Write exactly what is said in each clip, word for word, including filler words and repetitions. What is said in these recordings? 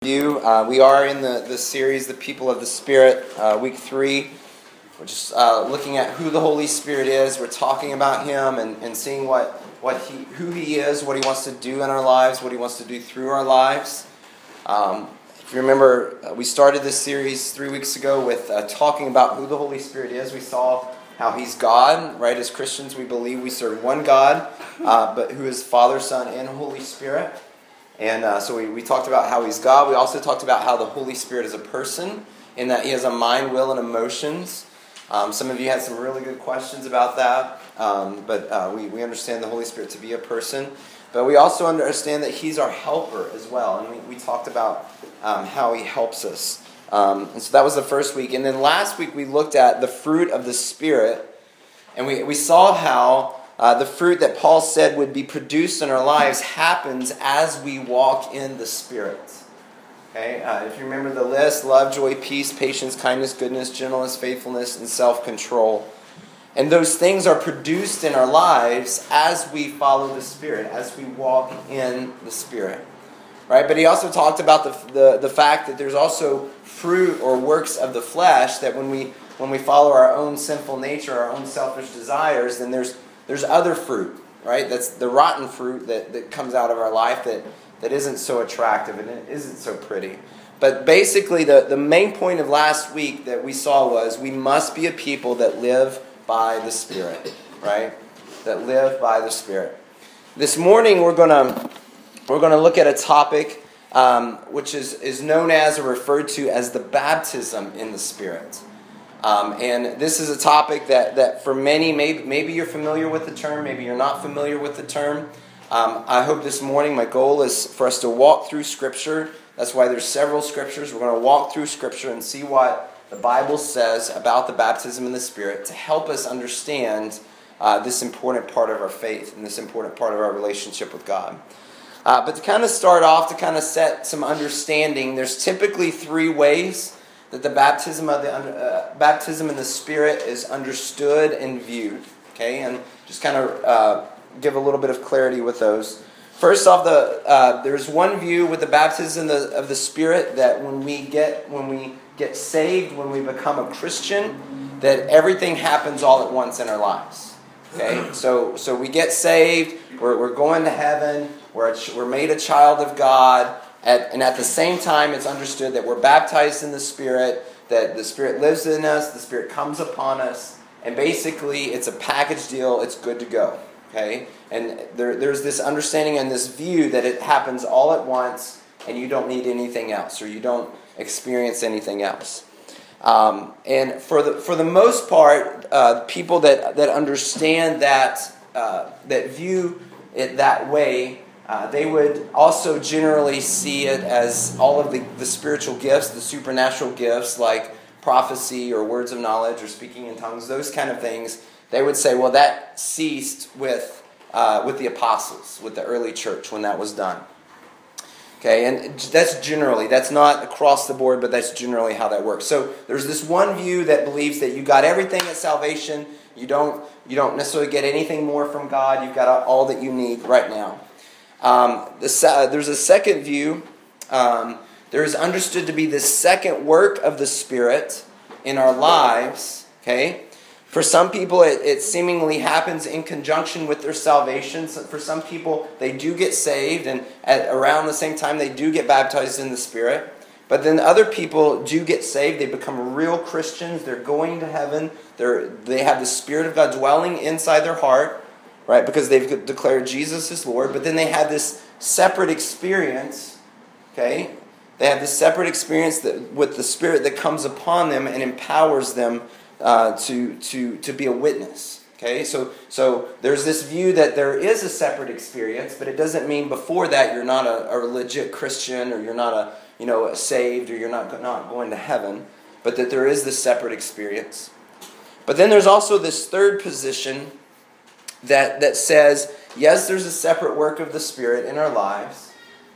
You, uh, we are in the, the series, The People of the Spirit, uh, week three. We're just uh, looking at who the Holy Spirit is. We're talking about Him and, and seeing what, what he, who He is, what He wants to do in our lives, what He wants to do through our lives. Um, if you remember, uh, we started this series three weeks ago with uh, talking about who the Holy Spirit is. We saw how He's God, right? As Christians, we believe we serve one God, uh, but who is Father, Son, and Holy Spirit. And uh, so we, we talked about how He's God. We also talked about how the Holy Spirit is a person, in that He has a mind, will, and emotions. Um, some of you had some really good questions about that, um, but uh, we, we understand the Holy Spirit to be a person. But we also understand that He's our helper as well, and we, we talked about um, how He helps us. Um, and so that was the first week. And then last week we looked at the fruit of the Spirit, and we, we saw how Uh, the fruit that Paul said would be produced in our lives happens as we walk in the Spirit. Okay, uh, if you remember the list: love, joy, peace, patience, kindness, goodness, gentleness, faithfulness, and self-control. And those things are produced in our lives as we follow the Spirit, as we walk in the Spirit. Right? But he also talked about the the, the fact that there's also fruit or works of the flesh, that when we when we follow our own sinful nature, our own selfish desires, then there's There's other fruit, right? That's the rotten fruit that, that comes out of our life that, that isn't so attractive and it isn't so pretty. But basically, the, the main point of last week that we saw was we must be a people that live by the Spirit, right? That live by the Spirit. This morning, we're gonna we're gonna look at a topic um, which is is known as or referred to as the baptism in the Spirit. Um, and this is a topic that, that for many, maybe, maybe you're familiar with the term, maybe you're not familiar with the term. Um, I hope this morning my goal is for us to walk through Scripture. That's why there's several Scriptures. We're going to walk through Scripture and see what the Bible says about the baptism in the Spirit to help us understand uh, this important part of our faith and this important part of our relationship with God. Uh, but to kind of start off, to kind of set some understanding, there's typically three ways that the baptism of the uh, baptism in the Spirit is understood and viewed. Okay, and just kind of uh, give a little bit of clarity with those. First off, the uh, there's one view with the baptism of the, of the Spirit that when we get when we get saved, when we become a Christian, that everything happens all at once in our lives. Okay, so so we get saved, we're we're going to heaven, we're a, we're made a child of God. At, and at the same time, it's understood that we're baptized in the Spirit, that the Spirit lives in us, the Spirit comes upon us, and basically it's a package deal, it's good to go. Okay? And there, there's this understanding and this view that it happens all at once, and you don't need anything else, or you don't experience anything else. Um, and for the for the most part, uh, people that, that understand that, uh, that view it that way, Uh, they would also generally see it as all of the, the spiritual gifts, the supernatural gifts like prophecy or words of knowledge or speaking in tongues, those kind of things. They would say, well, that ceased with uh, with the apostles, with the early church when that was done. Okay, and that's generally, that's not across the board, but that's generally how that works. So there's this one view that believes that you got everything at salvation. You don't you don't necessarily get anything more from God. You've got all that you need right now. Um, the, uh, there's a second view. Um, there is understood to be this second work of the Spirit in our lives. Okay, for some people, it, it seemingly happens in conjunction with their salvation. So for some people, they do get saved, and at around the same time, they do get baptized in the Spirit. But then other people do get saved. They become real Christians. They're going to heaven. They're they have the Spirit of God dwelling inside their heart. Right, because they've declared Jesus as Lord, but then they have this separate experience, okay? They have this separate experience that, with the Spirit that comes upon them and empowers them uh, to, to, to be a witness, okay? So, so there's this view that there is a separate experience, but it doesn't mean before that you're not a, a legit Christian or you're not a, you know, saved or you're not, not going to heaven, but that there is this separate experience. But then there's also this third position That, that says, yes, there's a separate work of the Spirit in our lives.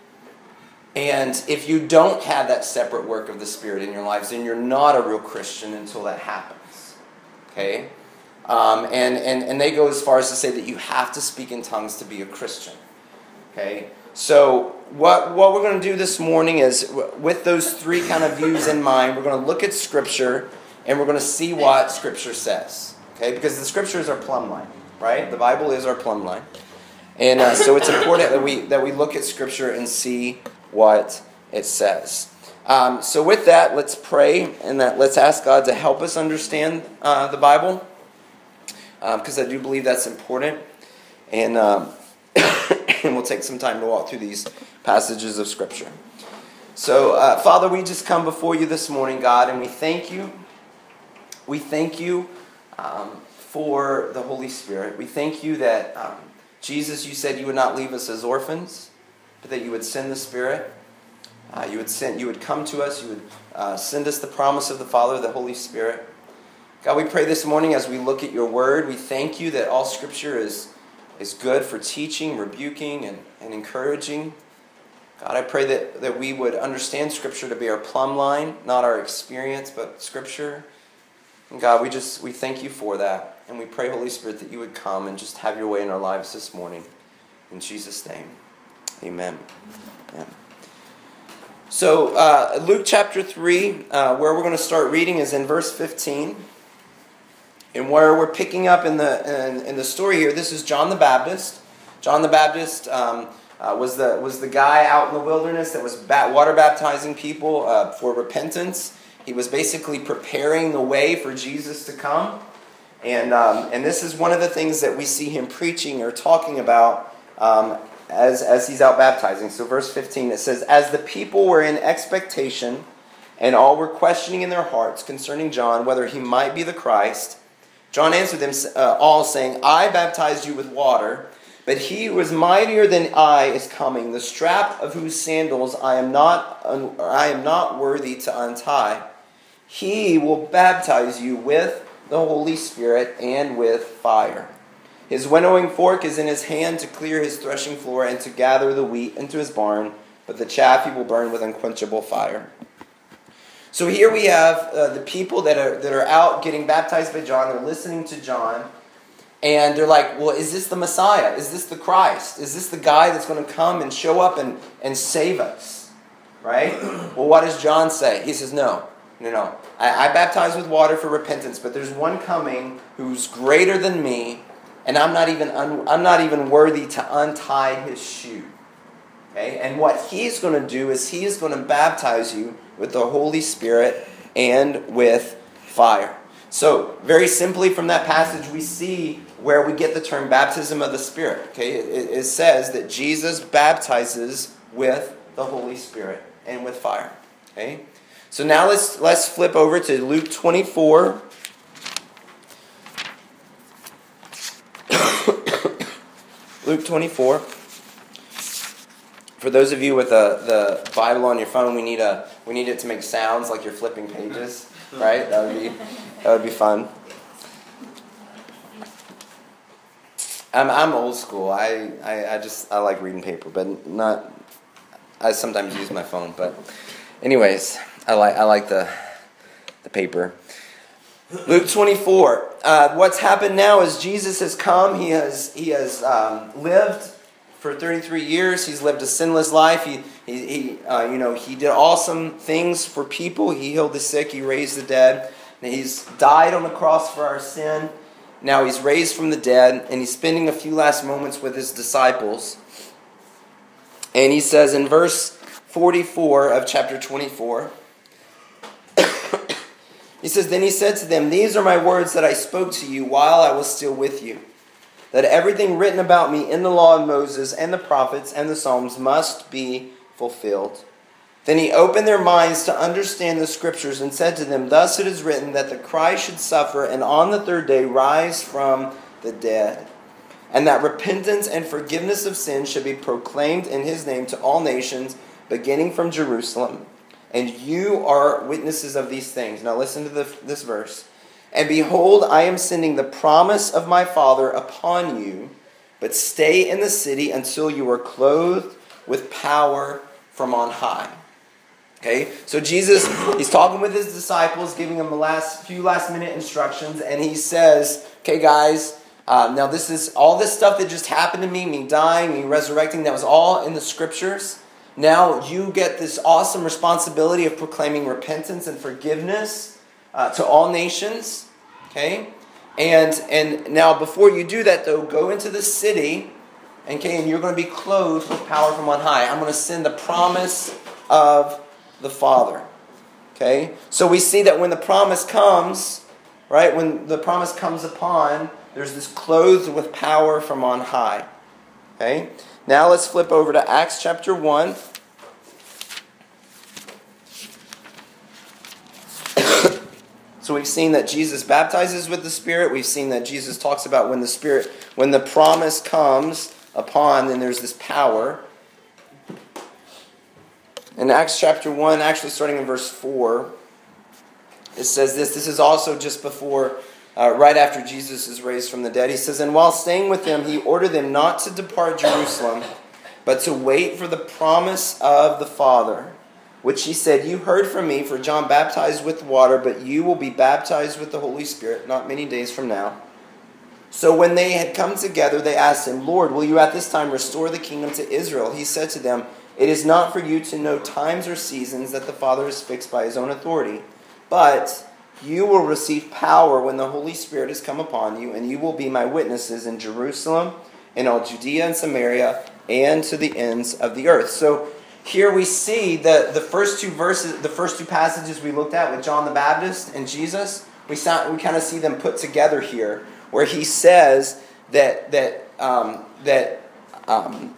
And if you don't have that separate work of the Spirit in your lives, then you're not a real Christian until that happens. Okay? Um, and, and, and they go as far as to say that you have to speak in tongues to be a Christian. Okay? So what, what we're going to do this morning is, with those three kind of views in mind, we're going to look at Scripture, and we're going to see what Scripture says. Okay? Because the Scripture is our plumb line, right? The Bible is our plumb line. And uh, so it's important that we that we look at Scripture and see what it says. Um, so with that, let's pray, and that let's ask God to help us understand uh, the Bible, because um, I do believe that's important. And... Um, And we'll take some time to walk through these passages of Scripture. So, uh, Father, we just come before you this morning, God, and we thank you. We thank you um, for the Holy Spirit. We thank you that, um, Jesus, you said you would not leave us as orphans, but that you would send the Spirit. Uh, you would send, you would come to us. You would uh, send us the promise of the Father, the Holy Spirit. God, we pray this morning as we look at your word, we thank you that all Scripture is is good for teaching, rebuking, and, and encouraging. God, I pray that, that we would understand Scripture to be our plumb line, not our experience, but Scripture. And God, we just we thank you for that. And we pray, Holy Spirit, that you would come and just have your way in our lives this morning. In Jesus' name, amen. Amen. So, uh, Luke chapter three, uh, where we're going to start reading is in verse fifteen. And where we're picking up in the in, in the story here, this is John the Baptist. John the Baptist um, uh, was the was the guy out in the wilderness that was bat, water baptizing people uh, for repentance. He was basically preparing the way for Jesus to come, and um, and this is one of the things that we see him preaching or talking about um, as as he's out baptizing. So, verse fifteen, it says, "As the people were in expectation, and all were questioning in their hearts concerning John whether he might be the Christ, John answered them uh, all, saying, I baptized you with water, but he who is mightier than I is coming, the strap of whose sandals I am not un- I am not worthy to untie. He will baptize you with the Holy Spirit and with fire. His winnowing fork is in his hand to clear his threshing floor and to gather the wheat into his barn, but the chaff he will burn with unquenchable fire." So here we have uh, the people that are that are out getting baptized by John. They're listening to John, and they're like, well, is this the Messiah? Is this the Christ? Is this the guy that's going to come and show up and, and save us? Right? Well, what does John say? He says, no, no, no. I, I baptize with water for repentance, but there's one coming who's greater than me, and I'm not even un, I'm not even worthy to untie his shoe. Okay? And what he's going to do is he is going to baptize you with the Holy Spirit and with fire. So, very simply from that passage, we see where we get the term baptism of the Spirit. Okay, it, it says that Jesus baptizes with the Holy Spirit and with fire. Okay, so now let's let's flip over to Luke twenty-four. Luke twenty-four. For those of you with the, the Bible on your phone, we need a we need it to make sounds like you're flipping pages, right? That would be that would be fun. I'm I'm old school. I, I, I just I like reading paper, but not. I sometimes use my phone, but anyways, I like I like the the paper. Luke twenty-four. Uh, what's happened now is Jesus has come. He has he has um, lived. For thirty-three years, he's lived a sinless life. He, he, he uh, you know, he did awesome things for people. He healed the sick. He raised the dead. And he's died on the cross for our sin. Now he's raised from the dead, and he's spending a few last moments with his disciples. And he says in verse forty-four of chapter twenty-four, he says, "Then he said to them, 'These are my words that I spoke to you while I was still with you, that everything written about me in the law of Moses and the prophets and the Psalms must be fulfilled.' Then he opened their minds to understand the Scriptures and said to them, 'Thus it is written that the Christ should suffer and on the third day rise from the dead, and that repentance and forgiveness of sins should be proclaimed in his name to all nations, beginning from Jerusalem. And you are witnesses of these things.'" Now listen to the, this verse. "And behold, I am sending the promise of my Father upon you, but stay in the city until you are clothed with power from on high." Okay, so Jesus, he's talking with his disciples, giving them the last few last minute instructions, and he says, okay guys, Uh, now this is all this stuff that just happened to me, me dying, me resurrecting, that was all in the scriptures. Now you get this awesome responsibility of proclaiming repentance and forgiveness uh, to all nations. Okay? And and now before you do that though, go into the city, okay, and you're going to be clothed with power from on high. I'm going to send the promise of the Father. Okay? So we see that when the promise comes, right, when the promise comes upon, there's this clothed with power from on high. Okay? Now let's flip over to Acts chapter one. So we've seen that Jesus baptizes with the Spirit. We've seen that Jesus talks about when the Spirit, when the promise comes upon, then there's this power. In Acts chapter one, actually starting in verse four, it says this. This is also just before, uh, right after Jesus is raised from the dead. He says, "And while staying with them, he ordered them not to depart Jerusalem, but to wait for the promise of the Father, which he said, 'You heard from me, for John baptized with water, but you will be baptized with the Holy Spirit not many days from now.' So when they had come together, they asked him, 'Lord, will you at this time restore the kingdom to Israel?' He said to them, 'It is not for you to know times or seasons that the Father has fixed by his own authority, but you will receive power when the Holy Spirit has come upon you, and you will be my witnesses in Jerusalem, in all Judea and Samaria, and to the ends of the earth.'" So here we see the, the first two verses, the first two passages we looked at with John the Baptist and Jesus, we saw, we kind of see them put together here, where he says that that um, that um,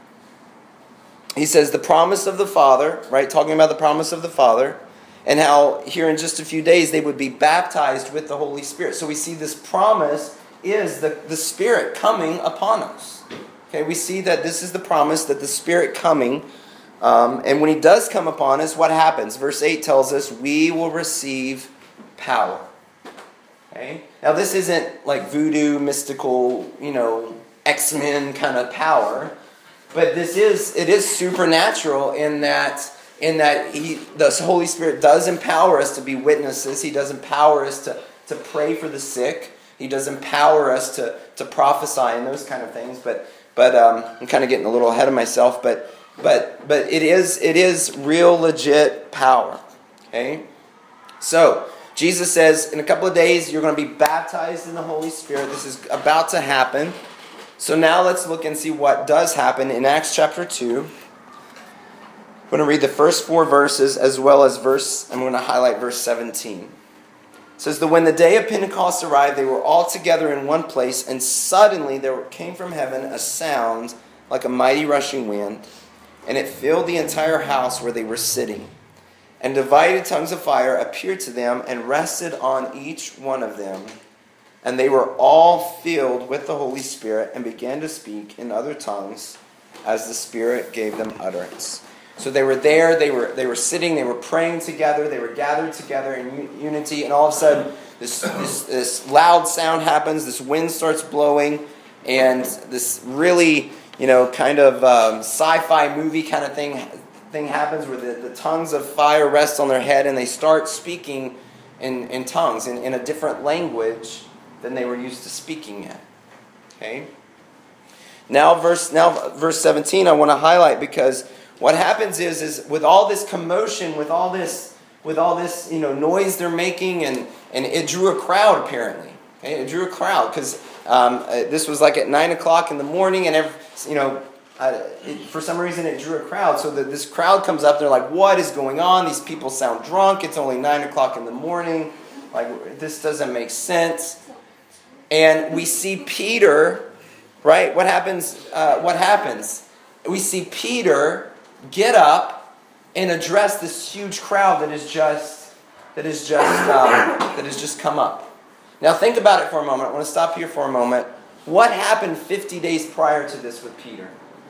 he says the promise of the Father, right? Talking about the promise of the Father, and how here in just a few days they would be baptized with the Holy Spirit. So we see this promise is the, the Spirit coming upon us. Okay, we see that this is the promise that the Spirit coming. Um, and when he does come upon us, what happens? Verse eight tells us we will receive power. Okay? Now this isn't like voodoo, mystical, you know, X-Men kind of power, but this is it is supernatural in that in that he, the Holy Spirit does empower us to be witnesses. He does empower us to, to pray for the sick. He does empower us to, to prophesy and those kind of things. But but um, I'm kind of getting a little ahead of myself, but. But but it is it is real legit power. Okay? So Jesus says in a couple of days you're going to be baptized in the Holy Spirit. This is about to happen. So now let's look and see what does happen in Acts chapter two. I'm going to read the first four verses as well as verse, I'm going to highlight verse seventeen. It says that when the day of Pentecost arrived, they were all together in one place, and suddenly there came from heaven a sound like a mighty rushing wind, and it filled the entire house where they were sitting. And divided tongues of fire appeared to them and rested on each one of them. And they were all filled with the Holy Spirit and began to speak in other tongues as the Spirit gave them utterance. So they were there, they were they were sitting, they were praying together, they were gathered together in unity, and all of a sudden this, this, this loud sound happens, this wind starts blowing, and this really... you know, kind of um, sci-fi movie kind of thing thing happens where the, the tongues of fire rest on their head and they start speaking in, in tongues, in, in a different language than they were used to speaking in. Okay? Now verse now verse seventeen I want to highlight, because what happens is is with all this commotion, with all this with all this, you know, noise they're making, and, and it drew a crowd apparently. Okay? It drew a crowd because Um, uh, this was like at nine o'clock in the morning, and every, you know, uh, it, for some reason it drew a crowd. So that this crowd comes up, they're like, "What is going on? These people sound drunk. It's only nine o'clock in the morning. Like, this doesn't make sense." And we see Peter, right? What happens? Uh, what happens? We see Peter get up and address this huge crowd that is just that is just um, that has just come up. Now think about it for a moment. I want to stop here for a moment. What happened fifty days prior to this with Peter?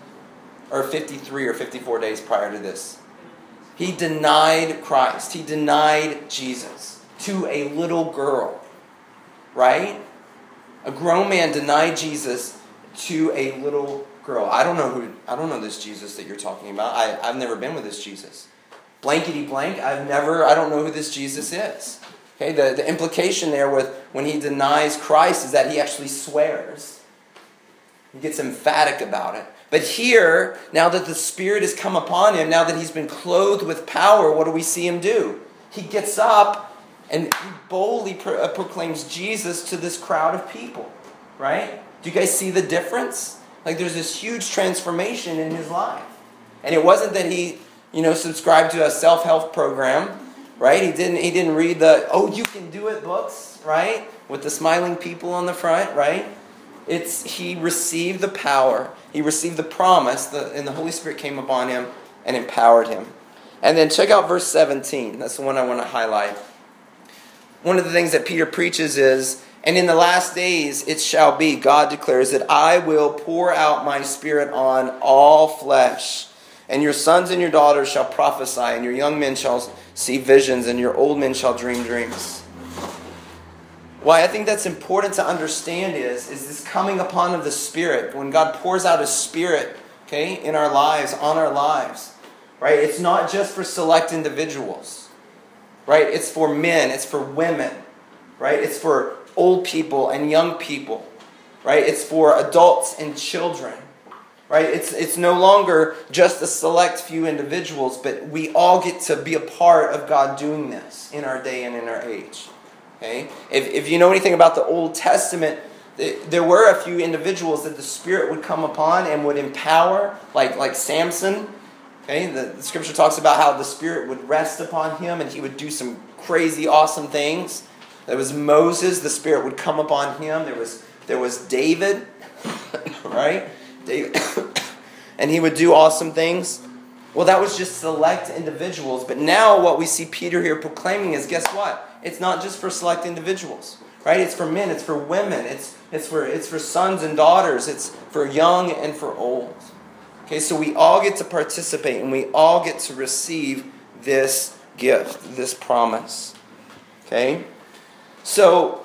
Or fifty-three or fifty-four days prior to this? He denied Christ. He denied Jesus to a little girl. Right? A grown man denied Jesus to a little girl. I don't know who I don't know this Jesus that you're talking about. I, I've never been with this Jesus. Blankety blank, I've never I don't know who this Jesus is. Okay, the, the implication there with when he denies Christ is that he actually swears He gets emphatic about it. But here, now that the Spirit has come upon him, now that he's been clothed with power, what do we see him do? He gets up and he boldly pro- uh, proclaims Jesus to this crowd of people. Right? Do you guys see the difference? Like there's this huge transformation in his life. And it wasn't that he, you know, subscribed to a self-help program. Right? He didn't, he didn't read the, oh, you can do it books. Right? With the smiling people on the front. Right? It's he received the power, he received the promise, the, and the Holy Spirit came upon him and empowered him. And then check out verse seventeen. That's the one I want to highlight. One of the things that Peter preaches is, and in the last days it shall be, God declares, that I will pour out my Spirit on all flesh. And your sons and your daughters shall prophesy, and your young men shall see visions, and your old men shall dream dreams. Why I think that's important to understand is, is this coming upon of the Spirit. When God pours out His Spirit, okay, in our lives, on our lives, right? It's not just for select individuals, right? It's for men, it's for women, right? It's for old people and young people, right? It's for adults and children, right? It's, it's no longer just a select few individuals, but we all get to be a part of God doing this in our day and in our age. Okay? If, if you know anything about the Old Testament, there were a few individuals that the Spirit would come upon and would empower, like, like Samson. Okay? The, the Scripture talks about how the Spirit would rest upon him and he would do some crazy, awesome things. There was Moses, the Spirit would come upon him. There was, there was David, right? David. And he would do awesome things. Well, that was just select individuals. But now what we see Peter here proclaiming is, guess what? It's not just for select individuals, right? It's for men, it's for women, it's it's for it's for sons and daughters, it's for young and for old. Okay, so we all get to participate and we all get to receive this gift, this promise. Okay? So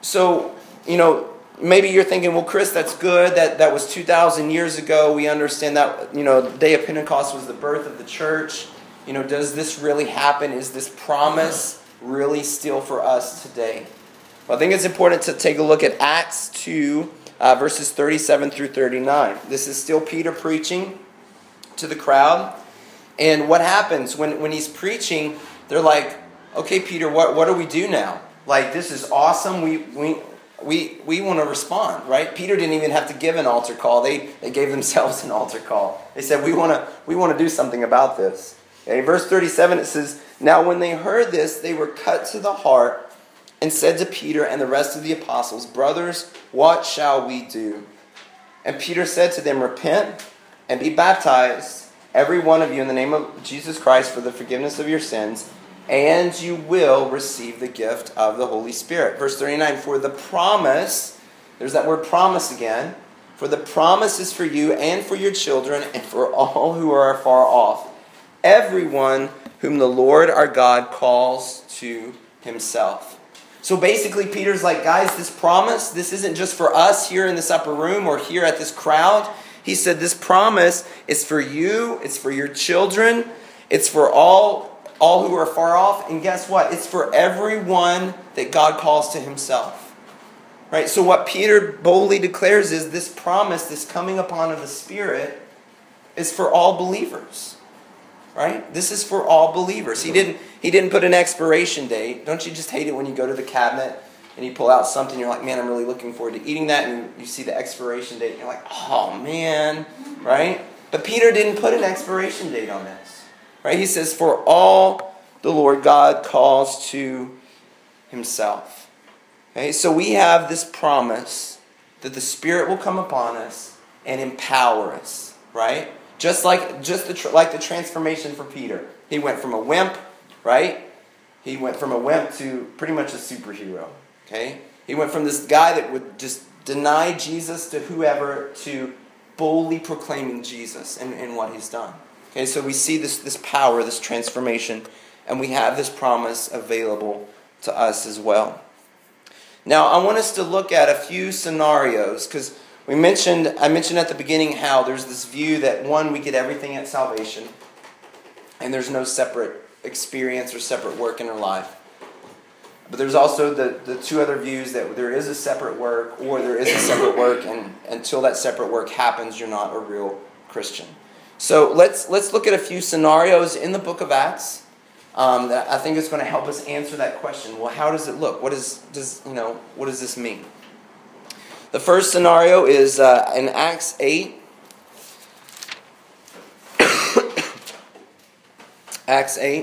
so you know, maybe you're thinking, well, Chris, that's good. That that was two thousand years ago. We understand that, you know, the day of Pentecost was the birth of the church. You know, does this really happen? Is this promise really still for us today? Well, I think it's important to take a look at Acts two, uh, verses thirty-seven through thirty-nine. This is still Peter preaching to the crowd. And what happens when, when he's preaching, they're like, okay, Peter, what, what do we do now? Like, this is awesome. We we we we want to respond, right? Peter didn't even have to give an altar call. They they gave themselves an altar call. They said, we want to we want to do something about this. Okay, verse thirty-seven, it says, now when they heard this, they were cut to the heart and said to Peter and the rest of the apostles, brothers, what shall we do? And Peter said to them, repent and be baptized, every one of you, in the name of Jesus Christ for the forgiveness of your sins, and you will receive the gift of the Holy Spirit. Verse thirty-nine, for the promise, there's that word promise again, for the promise is for you and for your children and for all who are far off, everyone whom the Lord our God calls to Himself. So basically, Peter's like, guys, this promise, this isn't just for us here in this upper room or here at this crowd. He said this promise is for you, it's for your children, it's for all, all who are far off, and guess what? It's for everyone that God calls to Himself. Right? So what Peter boldly declares is this promise, this coming upon of the Spirit, is for all believers. Right? This is for all believers. He didn't he didn't put an expiration date. Don't you just hate it when you go to the cabinet and you pull out something, you're like, man, I'm really looking forward to eating that, and you see the expiration date and you're like, oh man, right? But Peter didn't put an expiration date on this. Right? He says, for all the Lord God calls to Himself. Okay? So we have this promise that the Spirit will come upon us and empower us, right? Just like just the like the transformation for Peter. He went from a wimp, right? He went from a wimp to pretty much a superhero. Okay? He went from this guy that would just deny Jesus to whoever to boldly proclaiming Jesus and, and what He's done. Okay, so we see this, this power, this transformation, and we have this promise available to us as well. Now, I want us to look at a few scenarios, because we mentioned, I mentioned at the beginning how there's this view that, one, we get everything at salvation, and there's no separate experience or separate work in our life. But there's also the, the two other views that there is a separate work or there is a separate work, and until that separate work happens, you're not a real Christian. So let's let's look at a few scenarios in the book of Acts um, that I think is going to help us answer that question. Well, how does it look? What is does you know what does this mean? The first scenario is uh, in Acts eight. Acts eight.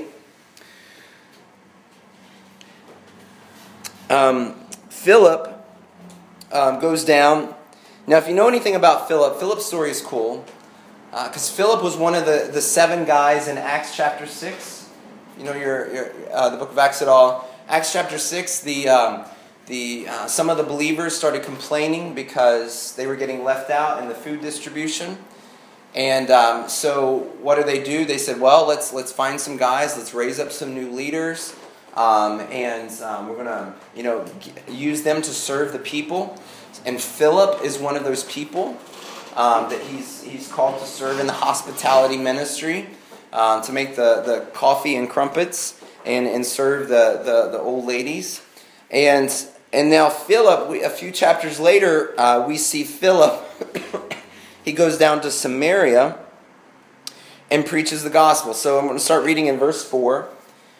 Um, Philip um, goes down. Now, if you know anything about Philip, Philip's story is cool. Because uh, Philip was one of the, the seven guys in Acts chapter six. You know your, your uh, the book of Acts at all. Acts chapter six, the um, the uh, some of the believers started complaining because they were getting left out in the food distribution. And um, so what do they do? They said, well, let's let's find some guys. Let's raise up some new leaders. Um, and um, we're going to you know use them to serve the people. And Philip is one of those people. Um, that he's he's called to serve in the hospitality ministry, um, to make the, the coffee and crumpets and, and serve the, the, the old ladies. And and now Philip, we, a few chapters later, uh, we see Philip, he goes down to Samaria and preaches the gospel. So I'm going to start reading in verse four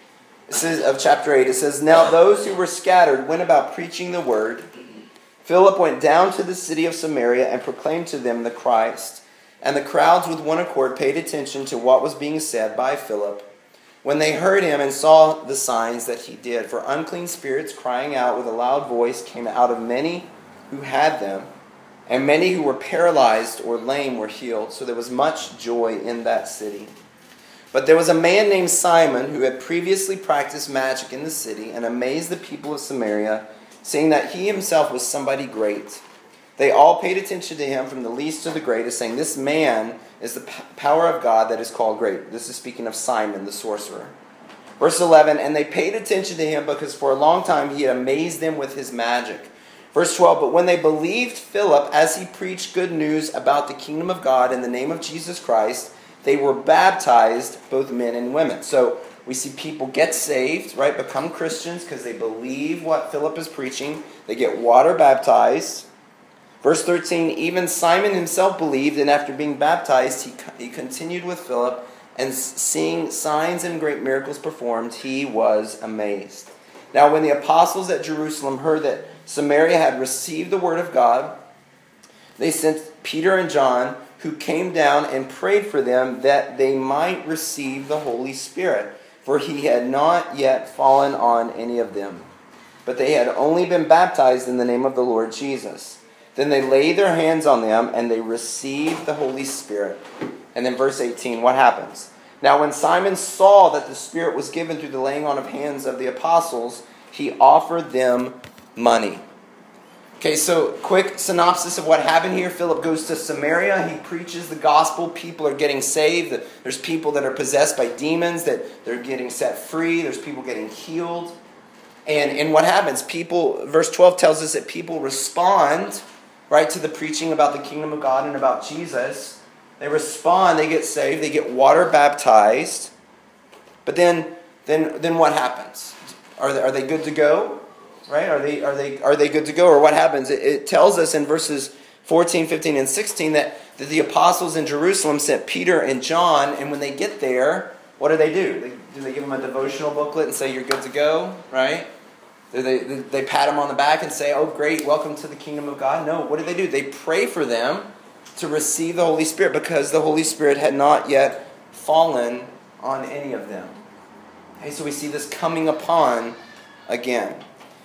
it says, of chapter eight. It says, now those who were scattered went about preaching the word. Philip went down to the city of Samaria and proclaimed to them the Christ. And the crowds with one accord paid attention to what was being said by Philip when they heard him and saw the signs that he did. For unclean spirits, crying out with a loud voice, came out of many who had them, and many who were paralyzed or lame were healed. So there was much joy in that city. But there was a man named Simon who had previously practiced magic in the city and amazed the people of Samaria, saying that he himself was somebody great. They all paid attention to him from the least to the greatest, saying, this man is the p- power of God that is called great. This is speaking of Simon the sorcerer. Verse eleven, and they paid attention to him because for a long time he had amazed them with his magic. Verse twelve, but when they believed Philip as he preached good news about the kingdom of God in the name of Jesus Christ, they were baptized, both men and women. So we see people get saved, right, become Christians because they believe what Philip is preaching. They get water baptized. Verse thirteen, even Simon himself believed, and after being baptized, he, he continued with Philip, and seeing signs and great miracles performed, he was amazed. Now when the apostles at Jerusalem heard that Samaria had received the word of God, they sent Peter and John, who came down and prayed for them that they might receive the Holy Spirit. For he had not yet fallen on any of them, but they had only been baptized in the name of the Lord Jesus. Then they laid their hands on them, and they received the Holy Spirit. And then verse eighteen, what happens? Now when Simon saw that the Spirit was given through the laying on of hands of the apostles, he offered them money. Okay, so quick synopsis of what happened here. Philip goes to Samaria. He preaches the gospel. People are getting saved. There's people that are possessed by demons that they're getting set free. There's people getting healed. And, and what happens? People, verse twelve tells us that people respond, right, to the preaching about the kingdom of God and about Jesus. They respond. They get saved. They get water baptized. But then, then, then what happens? Are they, are they good to go? Right? Are they are they are they good to go? Or what happens? It, it tells us in verses fourteen, fifteen, and sixteen that, that the apostles in Jerusalem sent Peter and John, and when they get there, what do they do? They, do they give them a devotional booklet and say, you're good to go? Right? Do they, they, they pat them on the back and say, oh great, welcome to the kingdom of God? No, what do they do? They pray for them to receive the Holy Spirit because the Holy Spirit had not yet fallen on any of them. Okay, so we see this coming upon again.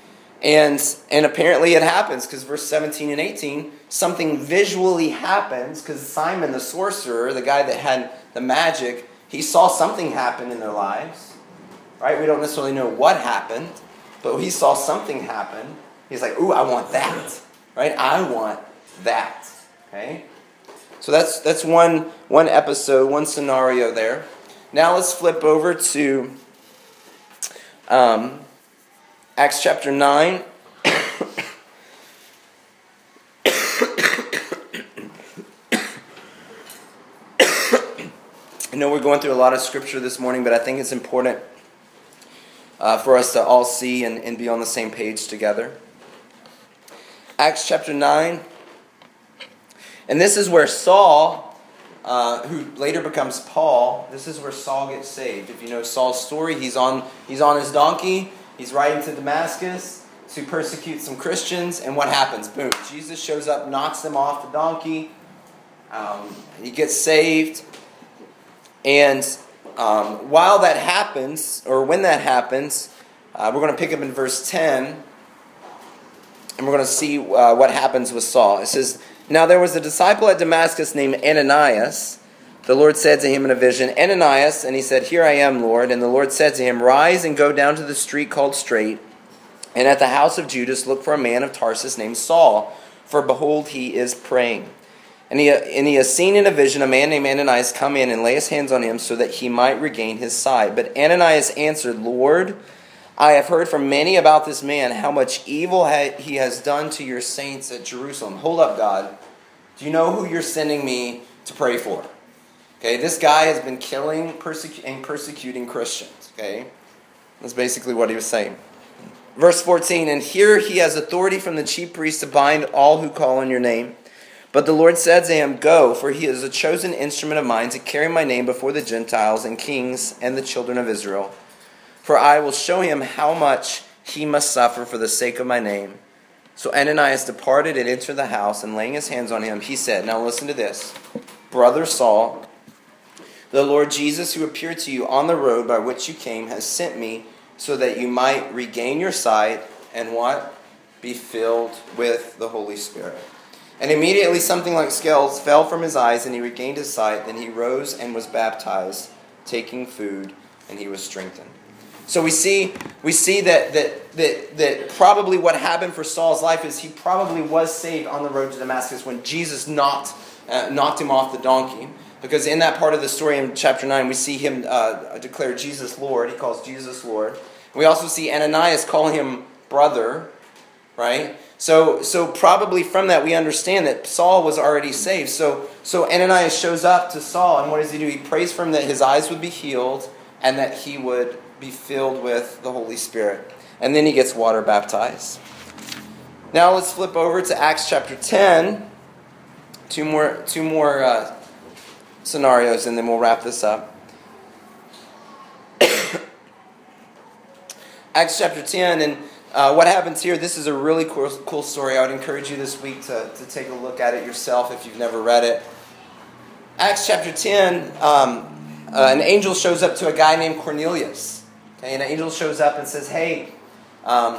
And and apparently it happens because verse seventeen and eighteen, something visually happens because Simon the sorcerer, the guy that had the magic, he saw something happen in their lives. Right? We don't necessarily know what happened, but he saw something happen. He's like, ooh, I want that. Right? I want that. Okay? So that's that's one one episode, one scenario there. Now let's flip over to um, Acts chapter nine. I know we're going through a lot of scripture this morning, but I think it's important uh, for us to all see and, and be on the same page together. Acts chapter nine. And this is where Saul, uh, who later becomes Paul, this is where Saul gets saved. If you know Saul's story, he's on he's on his donkey. He's riding to Damascus to persecute some Christians. And what happens? Boom. Jesus shows up, knocks them off the donkey. Um, he gets saved. And um, while that happens, or when that happens, uh, we're going to pick up in verse ten. And we're going to see uh, what happens with Saul. It says, "Now there was a disciple at Damascus named Ananias. The Lord said to him in a vision, 'Ananias,' and he said, 'Here I am, Lord.' And the Lord said to him, 'Rise and go down to the street called Straight, and at the house of Judas look for a man of Tarsus named Saul, for behold, he is praying. And he, and he has seen in a vision a man named Ananias come in and lay his hands on him so that he might regain his sight. But Ananias answered, Lord, I have heard from many about this man, how much evil he has done to your saints at Jerusalem.'" Hold up, God. Do you know who you're sending me to pray for? Okay, this guy has been killing persecu- and persecuting Christians. Okay, that's basically what he was saying. Verse fourteen, "And here he has authority from the chief priest to bind all who call on your name. But the Lord said to him, Go, for he is a chosen instrument of mine to carry my name before the Gentiles and kings and the children of Israel. For I will show him how much he must suffer for the sake of my name." So Ananias departed and entered the house, and laying his hands on him, he said, now listen to this, "Brother Saul, the Lord Jesus, who appeared to you on the road by which you came, has sent me so that you might regain your sight and what? Be filled with the Holy Spirit." And immediately something like scales fell from his eyes, and he regained his sight. Then he rose and was baptized, taking food, and he was strengthened. So we see we see that that that that probably what happened for Saul's life is he probably was saved on the road to Damascus when Jesus knocked uh, knocked him off the donkey. Because in that part of the story in chapter nine, we see him uh, declare Jesus Lord. He calls Jesus Lord. We also see Ananias call him brother, right? So so probably from that we understand that Saul was already saved. So so Ananias shows up to Saul, and what does he do? He prays for him that his eyes would be healed and that he would be filled with the Holy Spirit. And then he gets water baptized. Now let's flip over to Acts chapter ten. Two more two more uh, scenarios, and then we'll wrap this up. Acts chapter ten, and uh, what happens here, this is a really cool, cool story. I would encourage you this week to, to take a look at it yourself if you've never read it. Acts chapter ten, um, uh, an angel shows up to a guy named Cornelius. Okay, and an angel shows up and says, hey, um,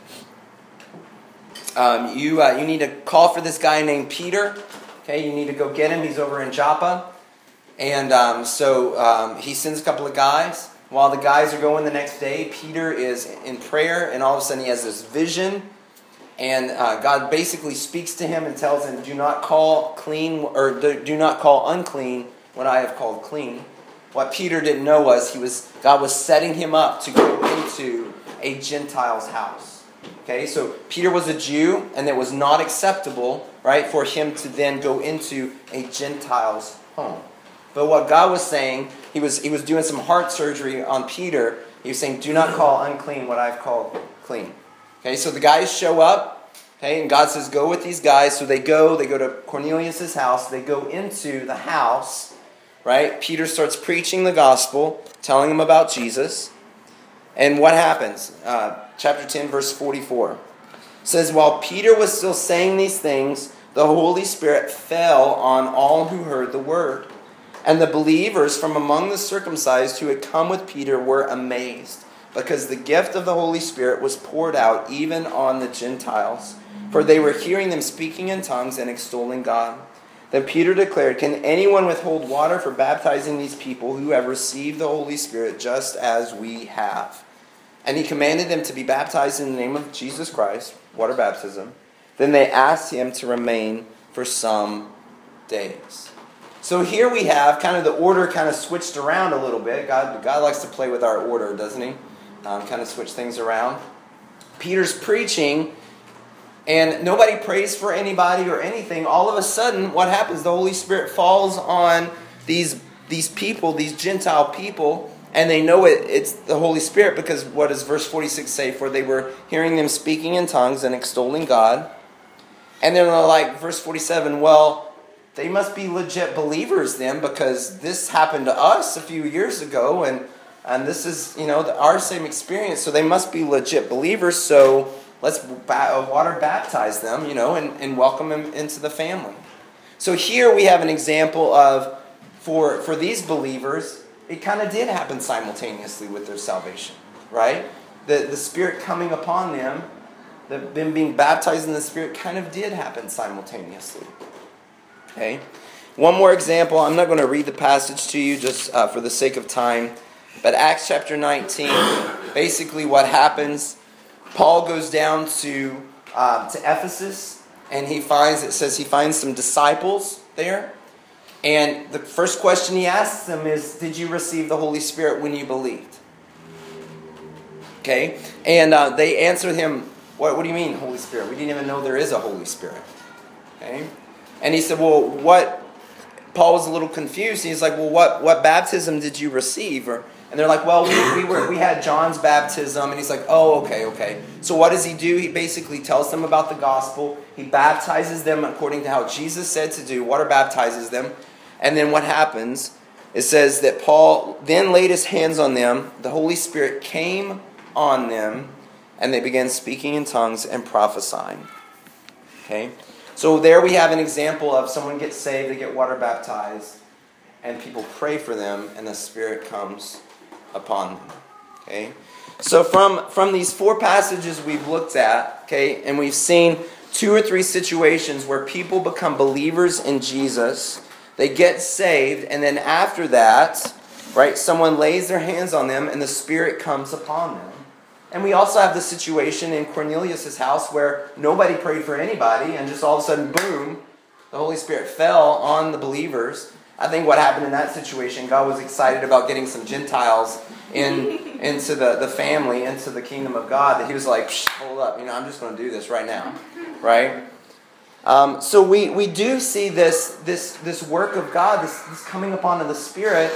um, you uh, you need to call for this guy named Peter. Okay, you need to go get him. He's over in Joppa. And um, so um, he sends a couple of guys. While the guys are going the next day, Peter is in prayer, and all of a sudden he has this vision. And uh, God basically speaks to him and tells him, do not call clean, or do not call unclean what I have called clean. What Peter didn't know was he was God was setting him up to go into a Gentile's house. Okay, so Peter was a Jew, and it was not acceptable, right, for him to then go into a Gentile's home. But what God was saying, he was he was doing some heart surgery on Peter. He was saying, do not call unclean what I've called clean. Okay, so the guys show up, okay, and God says, go with these guys. So they go, they go to Cornelius' house, they go into the house, right? Peter starts preaching the gospel, telling them about Jesus. And what happens? Uh, chapter ten, verse forty-four. It says, while Peter was still saying these things, the Holy Spirit fell on all who heard the word. And the believers from among the circumcised who had come with Peter were amazed, because the gift of the Holy Spirit was poured out even on the Gentiles, for they were hearing them speaking in tongues and extolling God. Then Peter declared, can anyone withhold water for baptizing these people who have received the Holy Spirit just as we have? And he commanded them to be baptized in the name of Jesus Christ, water baptism. Then they asked him to remain for some days. So here we have kind of the order kind of switched around a little bit. God, God likes to play with our order, doesn't he? Um, kind of switch things around. Peter's preaching, and nobody prays for anybody or anything. All of a sudden, what happens? The Holy Spirit falls on these, these people, these Gentile people, And they know it, it's the Holy Spirit because what does verse forty-six say? For they were hearing them speaking in tongues and extolling God. And then they're like, verse forty-seven, well, they must be legit believers then because this happened to us a few years ago and, and this is, you know, the, our same experience. So they must be legit believers. So let's ba- water baptize them, you know, and, and welcome them into the family. So here we have an example of, for, for these believers, it kind of did happen simultaneously with their salvation, right? The, the Spirit coming upon them, the, them being baptized in the Spirit kind of did happen simultaneously. Okay? One more example. I'm not going to read the passage to you just uh, for the sake of time. But Acts chapter nineteen, basically what happens, Paul goes down to, uh, to Ephesus, and he finds, it says he finds some disciples there. And the first question he asks them is, did you receive the Holy Spirit when you believed? Okay? And uh, they answer him, what, what do you mean, Holy Spirit? We didn't even know there is a Holy Spirit. Okay? And he said, well, what? Paul was a little confused. He's like, well, what, what baptism did you receive? Or, and they're like, well, we, we, were, we had John's baptism. And he's like, oh, okay, okay. So what does he do? He basically tells them about the gospel. He baptizes them according to how Jesus said to do. Water baptizes them. And then what happens? It says that Paul then laid his hands on them. The Holy Spirit came on them. And they began speaking in tongues and prophesying. Okay? So there we have an example of someone gets saved, they get water baptized, and people pray for them, and the Spirit comes upon them. Okay? So from, from these four passages we've looked at, okay, and we've seen two or three situations where people become believers in Jesus, they get saved, and then after that, right, someone lays their hands on them, and the Spirit comes upon them. And we also have the situation in Cornelius' house where nobody prayed for anybody, and just all of a sudden, boom, the Holy Spirit fell on the believers. I think what happened in that situation, God was excited about getting some Gentiles in into the, the family, into the kingdom of God, that he was like, hold up, you know, I'm just going to do this right now, right? Um, so we, we do see this this this work of God, this, this coming upon the Spirit,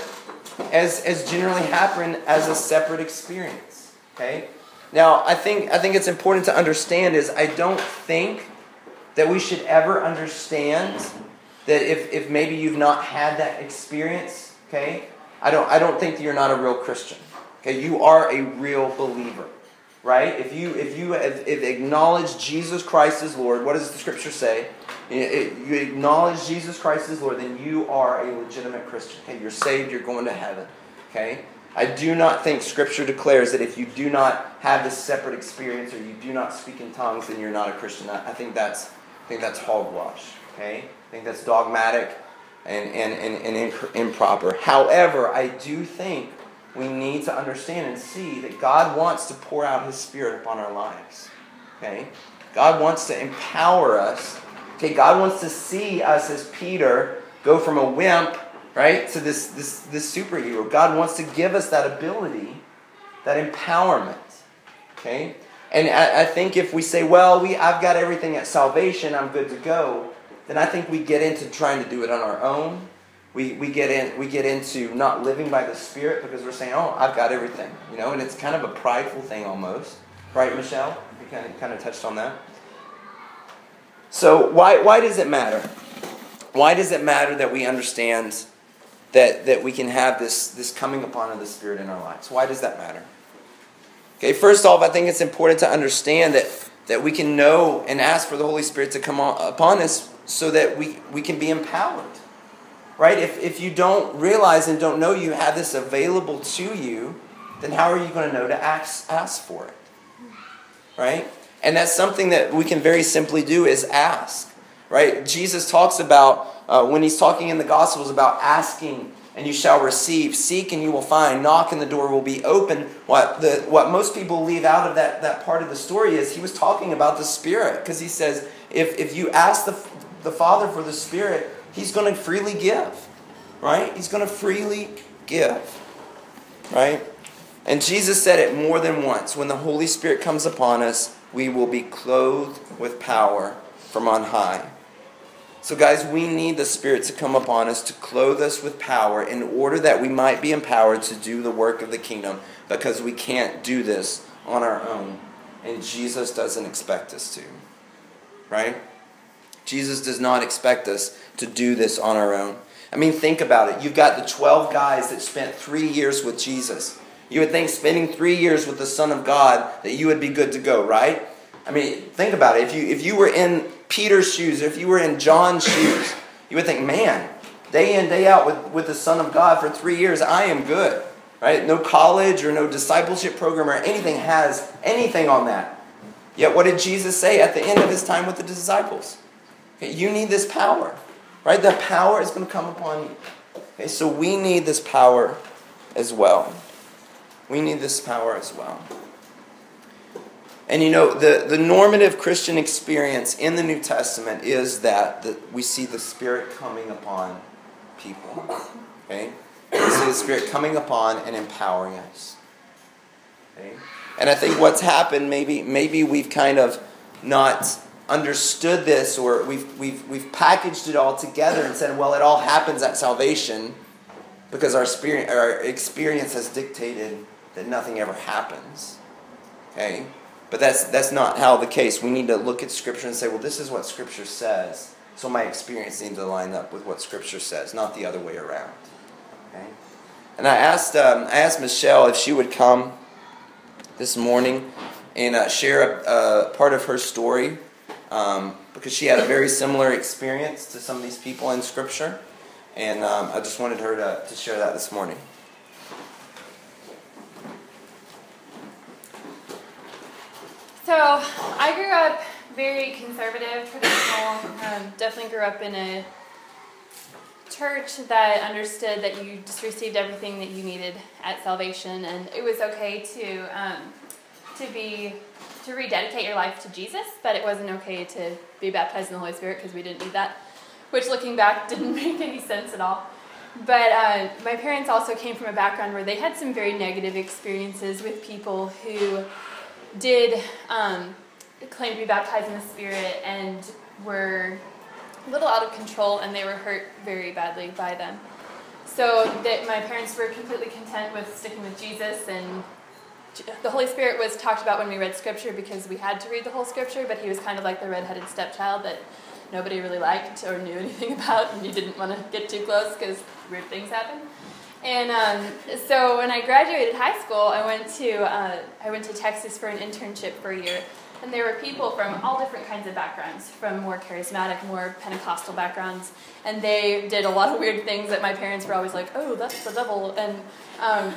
as, as generally happen as a separate experience, okay? Now, I think I think it's important to understand is I don't think that we should ever understand that if, if maybe you've not had that experience, okay, I don't I don't think that you're not a real Christian. Okay, you are a real believer, right? If you if you have, if acknowledged Jesus Christ as Lord, what does the Scripture say? If you acknowledge Jesus Christ as Lord, then you are a legitimate Christian. Okay, you're saved. You're going to heaven. Okay. I do not think Scripture declares that if you do not have this separate experience or you do not speak in tongues, then you're not a Christian. I think that's I think that's hogwash. Okay, I think that's dogmatic and and, and, and imp- improper. However, I do think we need to understand and see that God wants to pour out His Spirit upon our lives. Okay, God wants to empower us. Okay, God wants to see us as Peter go from a wimp, right, to this, this, this superhero. God wants to give us that ability, that empowerment. Okay? And I, I think if we say, well, we I've got everything at salvation, I'm good to go, then I think we get into trying to do it on our own. We we get in we get into not living by the Spirit because we're saying, oh, I've got everything. You know, and it's kind of a prideful thing almost. Right, Michelle? You kind of kind of touched on that. So why why does it matter? Why does it matter that we understand that, that we can have this, this coming upon of the Spirit in our lives? Why does that matter? Okay, first off, I think it's important to understand that, that we can know and ask for the Holy Spirit to come on, upon us so that we, we can be empowered. Right? If, if you don't realize and don't know you have this available to you, then how are you going to know to ask, ask for it? Right? And that's something that we can very simply do is ask. Right? Jesus talks about, uh, when he's talking in the Gospels about asking and you shall receive, seek and you will find, knock and the door will be open. What the what most people leave out of that, that part of the story is he was talking about the Spirit. Because he says, if, if you ask the, the Father for the Spirit, He's going to freely give. Right? He's going to freely give. Right? And Jesus said it more than once. When the Holy Spirit comes upon us, we will be clothed with power from on high. So guys, we need the Spirit to come upon us, to clothe us with power in order that we might be empowered to do the work of the kingdom, because we can't do this on our own. And Jesus doesn't expect us to. Right? Jesus does not expect us to do this on our own. I mean, think about it. You've got the twelve guys that spent three years with Jesus. You would think spending three years with the Son of God that you would be good to go, right? I mean, think about it. If you if you were in Peter's shoes, if you were in John's shoes, you would think, man, day in, day out with, with the Son of God for three years, I am good. Right? No college or no discipleship program or anything has anything on that. Yet what did Jesus say at the end of his time with the disciples? Okay, you need this power. Right? The power is going to come upon you. Okay, so we need this power as well. We need this power as well. And you know, the, the normative Christian experience in the New Testament is that the, we see the Spirit coming upon people. Okay? We see the Spirit coming upon and empowering us. Okay? And I think what's happened, maybe maybe we've kind of not understood this, or we've we've we've packaged it all together and said, well, it all happens at salvation because our experience, our experience has dictated that nothing ever happens. Okay? But that's that's not how the case. We need to look at Scripture and say, well, this is what Scripture says, so my experience needs to line up with what Scripture says, not the other way around. Okay? And I asked um, I asked Michelle if she would come this morning and uh, share a, a part of her story, um, because she had a very similar experience to some of these people in Scripture, and um, I just wanted her to, to share that this morning. So, I grew up very conservative, traditional, um, definitely grew up in a church that understood that you just received everything that you needed at salvation, and it was okay to um, to be to rededicate your life to Jesus, but it wasn't okay to be baptized in the Holy Spirit because we didn't need that, which looking back didn't make any sense at all. But uh, my parents also came from a background where they had some very negative experiences with people who did um, claim to be baptized in the Spirit and were a little out of control, and they were hurt very badly by them. So that my parents were completely content with sticking with Jesus, and the Holy Spirit was talked about when we read Scripture because we had to read the whole Scripture, but he was kind of like the red-headed stepchild that nobody really liked or knew anything about, and you didn't want to get too close because weird things happen. And um, so when I graduated high school, I went to uh, I went to Texas for an internship for a year. And there were people from all different kinds of backgrounds, from more charismatic, more Pentecostal backgrounds. And they did a lot of weird things that my parents were always like, oh, that's the devil. And um,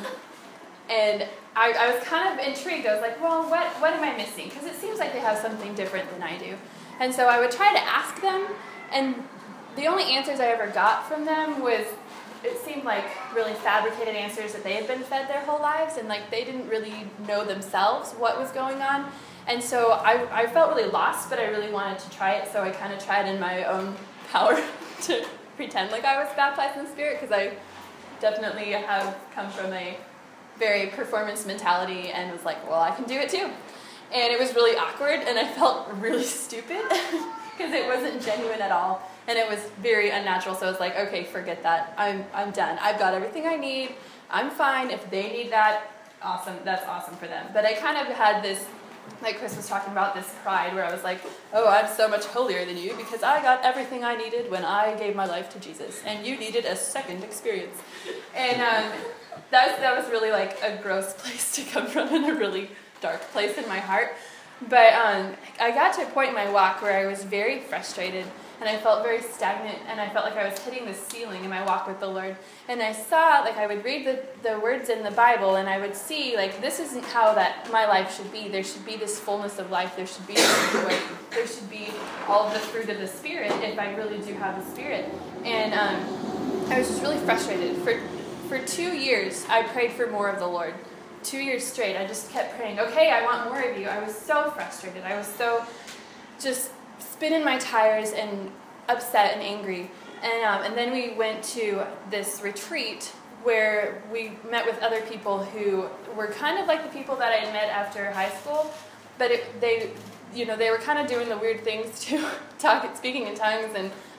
and I, I was kind of intrigued. I was like, well, what, what am I missing? Because it seems like they have something different than I do. And so I would try to ask them. And the only answers I ever got from them was, it seemed like really fabricated answers that they had been fed their whole lives. And like they didn't really know themselves what was going on. And so I, I felt really lost, but I really wanted to try it, so I kind of tried in my own power to pretend like I was baptized in the Spirit, because I definitely have come from a very performance mentality and was like, well, I can do it too. And it was really awkward, and I felt really stupid, because it wasn't genuine at all, and it was very unnatural, so I was like, okay, forget that. I'm, I'm done. I've got everything I need. I'm fine. If they need that, awesome. That's awesome for them. But I kind of had this, like Chris was talking about, this pride where I was like, oh, I'm so much holier than you because I got everything I needed when I gave my life to Jesus, and you needed a second experience. And um, that, was, that was really like a gross place to come from, and a really dark place in my heart. But um, I got to a point in my walk where I was very frustrated, and I felt very stagnant, and I felt like I was hitting the ceiling in my walk with the Lord. And I saw, like, I would read the, the words in the Bible, and I would see, like, this isn't how that my life should be. There should be this fullness of life. There should be this joy. There should be all of the fruit of the Spirit if I really do have the Spirit. And um, I was just really frustrated. For, for two years, I prayed for more of the Lord. Two years straight, I just kept praying, okay, I want more of you. I was so frustrated. I was so just spinning my tires and upset and angry. And um, and then we went to this retreat where we met with other people who were kind of like the people that I had met after high school, but it, they, you know, they were kind of doing the weird things to talk, speaking in tongues and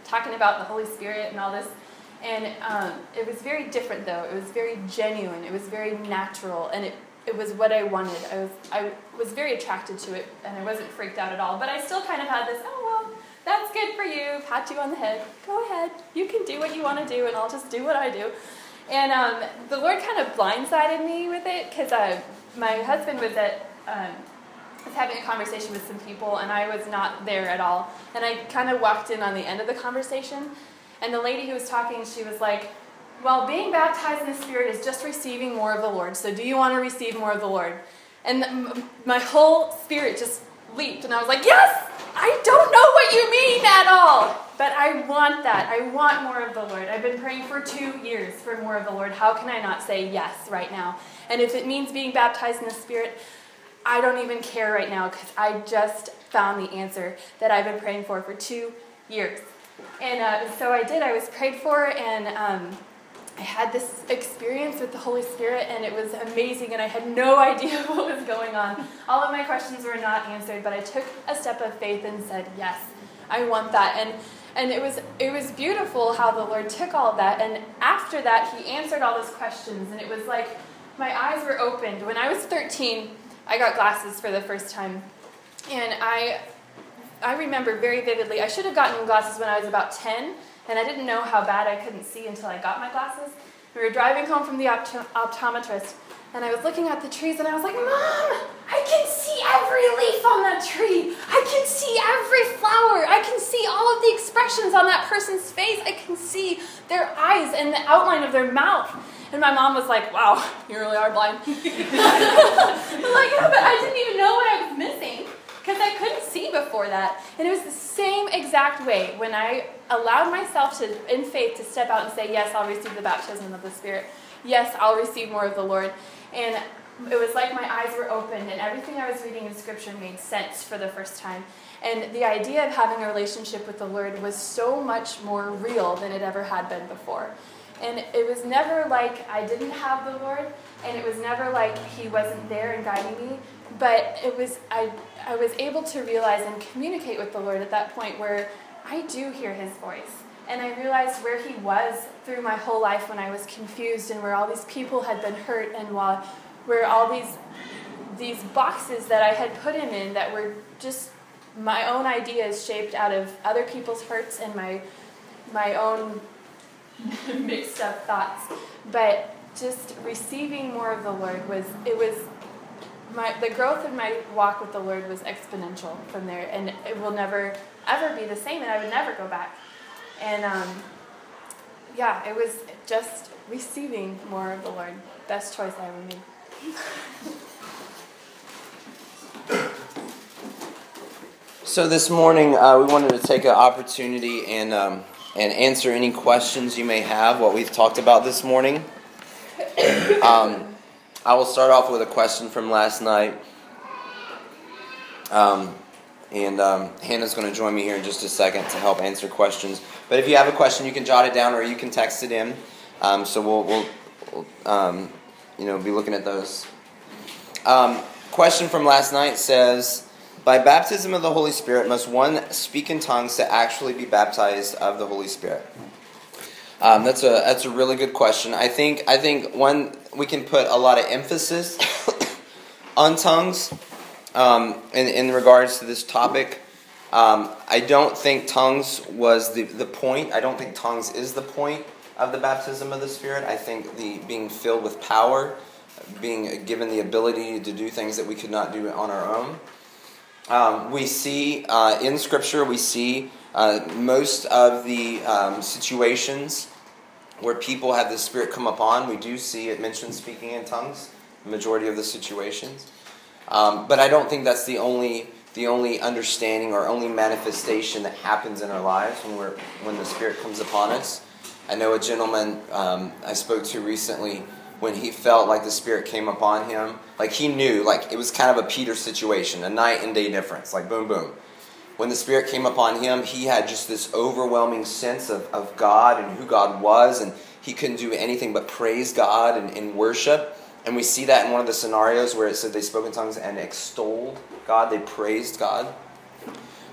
talking about the Holy Spirit and all this. And um, it was very different, though. It was very genuine. It was very natural, and it, it was what I wanted. I was I was very attracted to it, and I wasn't freaked out at all. But I still kind of had this, oh, well, that's good for you. Pat you on the head. Go ahead. You can do what you want to do, and I'll just do what I do. And um, the Lord kind of blindsided me with it, because uh, my husband was at um, was having a conversation with some people, and I was not there at all. And I kind of walked in on the end of the conversation, and the lady who was talking, she was like, well, being baptized in the Spirit is just receiving more of the Lord. So do you want to receive more of the Lord? And m- my whole spirit just leaped, and I was like, yes! I don't know what you mean at all, but I want that. I want more of the Lord. I've been praying for two years for more of the Lord. How can I not say yes right now? And if it means being baptized in the Spirit, I don't even care right now, because I just found the answer that I've been praying for for two years. And uh, so I did. I was prayed for, and um, I had this experience with the Holy Spirit, and it was amazing, and I had no idea what was going on. All of my questions were not answered, but I took a step of faith and said, yes, I want that. And and it was it was beautiful how the Lord took all of that, and after that, He answered all those questions, and it was like my eyes were opened. When I was thirteen, I got glasses for the first time, and I I remember very vividly, I should have gotten glasses when I was about ten, and I didn't know how bad I couldn't see until I got my glasses. We were driving home from the opt- optometrist, and I was looking at the trees, and I was like, Mom, I can see every leaf on that tree. I can see every flower. I can see all of the expressions on that person's face. I can see their eyes and the outline of their mouth. And my mom was like, wow, you really are blind. I'm like, yeah, but I didn't even know what I was missing, because I couldn't see before that. And it was the same exact way when I allowed myself to, in faith, to step out and say, yes, I'll receive the baptism of the Spirit. Yes, I'll receive more of the Lord. And it was like my eyes were opened, and everything I was reading in Scripture made sense for the first time. And the idea of having a relationship with the Lord was so much more real than it ever had been before. And it was never like I didn't have the Lord, and it was never like He wasn't there and guiding me. But it was I I was able to realize and communicate with the Lord at that point where I do hear His voice. And I realized where He was through my whole life when I was confused, and where all these people had been hurt, and while where all these these boxes that I had put Him in that were just my own ideas shaped out of other people's hurts and my my own mixed up thoughts. But just receiving more of the Lord was it was My, the growth of my walk with the Lord was exponential from there, and it will never, ever be the same, and I would never go back. And, um, yeah, it was just receiving more of the Lord. Best choice I ever made. So this morning, uh, we wanted to take an opportunity and, um, and answer any questions you may have, what we've talked about this morning. Um... I will start off with a question from last night. Um, and um, Hannah's going to join me here in just a second to help answer questions. But if you have a question, you can jot it down or you can text it in. Um, so we'll, we'll, we'll um, you know, be looking at those. Um, question from last night says, by baptism of the Holy Spirit, must one speak in tongues to actually be baptized of the Holy Spirit? Um, that's a that's a really good question. I think I think one we can put a lot of emphasis on tongues um, in in regards to this topic. Um, I don't think tongues was the, the point. I don't think tongues is the point of the baptism of the Spirit. I think the being filled with power, being given the ability to do things that we could not do on our own. Um, we see uh, in Scripture we see. Uh, most of the um, situations where people have the Spirit come upon, we do see it mentioned speaking in tongues, the majority of the situations. Um, but I don't think that's the only the only understanding or only manifestation that happens in our lives when we're when the Spirit comes upon us. I know a gentleman um, I spoke to recently when he felt like the Spirit came upon him. Like he knew, like it was kind of a Peter situation, a night and day difference, like boom, boom. When the Spirit came upon him, he had just this overwhelming sense of, of God and who God was, and he couldn't do anything but praise God and, and worship. And we see that in one of the scenarios where it said they spoke in tongues and extolled God, they praised God.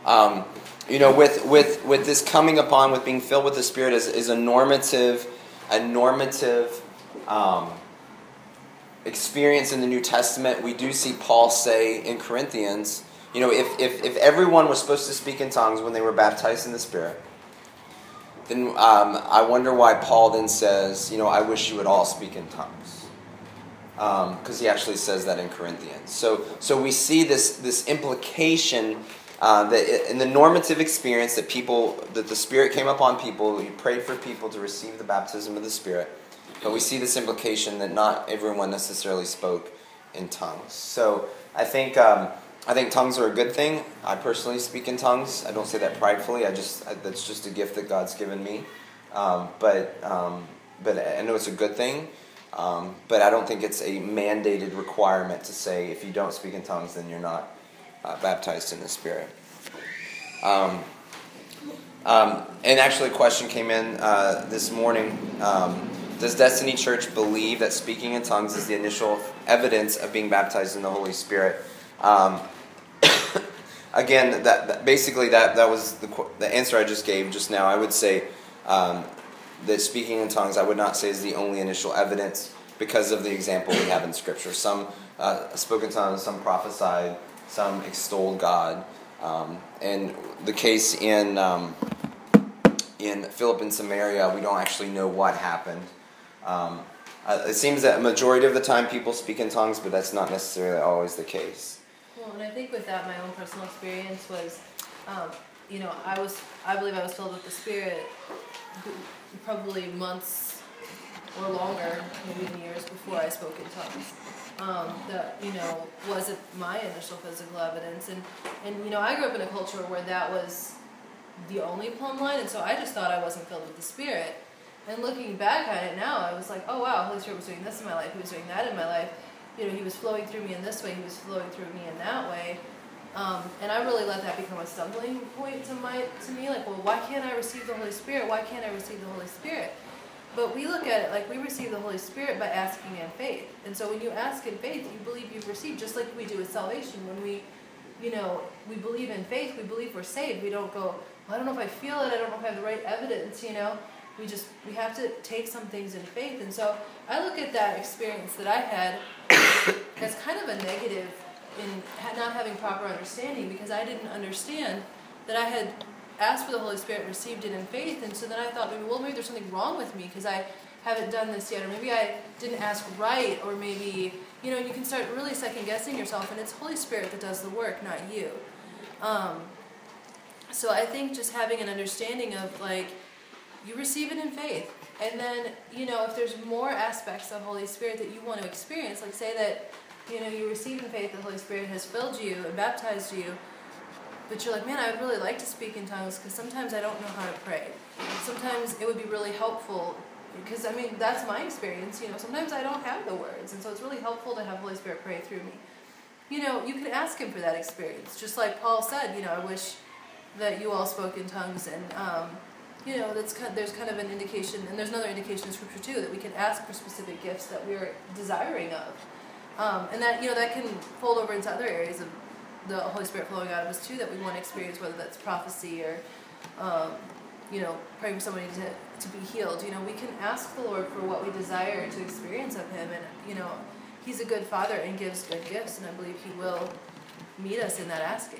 Um, you know, with, with, with this coming upon, with being filled with the Spirit is, is a normative, a normative um, experience in the New Testament. We do see Paul say in Corinthians, you know, if, if, if everyone was supposed to speak in tongues when they were baptized in the Spirit, then um, I wonder why Paul then says, you know, I wish you would all speak in tongues. Because um, he actually says that in Corinthians. So so we see this this implication uh, that in the normative experience that people, that the Spirit came upon people, he prayed for people to receive the baptism of the Spirit. But we see this implication that not everyone necessarily spoke in tongues. So I think um, I think tongues are a good thing. I personally speak in tongues. I don't say that pridefully. I just I, that's just a gift that God's given me. Um, but um, but I know it's a good thing. Um, but I don't think it's a mandated requirement to say if you don't speak in tongues, then you're not uh, baptized in the Spirit. Um, um, and actually, a question came in uh, this morning. Um, does Destiny Church believe that speaking in tongues is the initial evidence of being baptized in the Holy Spirit? Um, again, that, that basically that that was the the answer I just gave just now. I would say. Um, that speaking in tongues, I would not say is the only initial evidence because of the example we have in Scripture. Some uh, spoke in tongues, some prophesied, some extolled God. Um, and the case in um, in Philip and Samaria, we don't actually know what happened. Um, uh, it seems that a majority of the time people speak in tongues, but that's not necessarily always the case. Well, and I think with that, my own personal experience was, um, you know, I was, I believe I was filled with the Spirit probably months or longer, maybe even years before I spoke in tongues. Um, that, you know, wasn't my initial physical evidence. And, and, you know, I grew up in a culture where that was the only plumb line, and so I just thought I wasn't filled with the Spirit. And looking back at it now, I was like, oh wow, Holy Spirit was doing this in my life, He was doing that in my life. You know, He was flowing through me in this way, He was flowing through me in that way. Um, and I really let that become a stumbling point to my to me, like, well, why can't I receive the Holy Spirit? Why can't I receive the Holy Spirit? But we look at it like we receive the Holy Spirit by asking in faith. And so when you ask in faith, you believe you've received, just like we do with salvation. When we, you know, we believe in faith, we believe we're saved. We don't go, well, I don't know if I feel it, I don't know if I have the right evidence, you know. We just, we have to take some things in faith. And so I look at that experience that I had as kind of a negative in not having proper understanding, because I didn't understand that I had asked for the Holy Spirit, received it in faith, and so then I thought, maybe, well, maybe there's something wrong with me because I haven't done this yet, or maybe I didn't ask right, or maybe, you know, you can start really second-guessing yourself, and it's Holy Spirit that does the work, not you. Um, so I think just having an understanding of, like, you receive it in faith, and then, you know, if there's more aspects of Holy Spirit that you want to experience, like say that, you know, you receive in faith that the Holy Spirit has filled you and baptized you, but you're like, man, I would really like to speak in tongues because sometimes I don't know how to pray. Sometimes it would be really helpful, because, I mean, that's my experience, you know, sometimes I don't have the words, and so it's really helpful to have Holy Spirit pray through me. You know, you can ask Him for that experience, just like Paul said, you know, I wish that you all spoke in tongues, and, um, you know, that's kind of, there's kind of an indication, and there's another indication in Scripture too, that we can ask for specific gifts that we're desiring of. Um, and that, you know, that can fold over into other areas of the Holy Spirit flowing out of us too, that we want to experience, whether that's prophecy or, um, you know, praying for somebody to, to be healed. You know, we can ask the Lord for what we desire to experience of Him, and, you know, He's a good Father and gives good gifts, and I believe He will meet us in that asking.